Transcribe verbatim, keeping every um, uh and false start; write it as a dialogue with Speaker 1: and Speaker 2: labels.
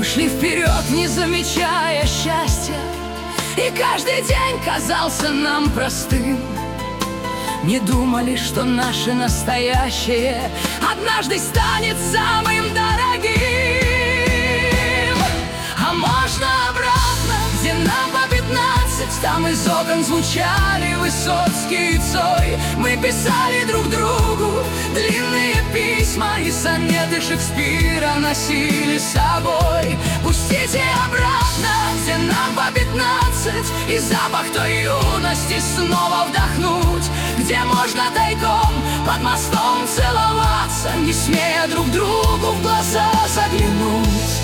Speaker 1: шли вперед, не замечая счастья, и каждый день казался нам простым. Не думали, что наше настоящее однажды станет самым дорогим. А можно обратно, где нам по пятнадцать, там из окон звучали Высоцкий и Цой. Мы писали друг другу длинные письма, и сонеты Шекспира носили с собой. Пустите обратно, где нам по пятнадцать, и запах той юности снова вдохнуть, где можно тайком под мостом целоваться, не смея друг другу в глаза заглянуть.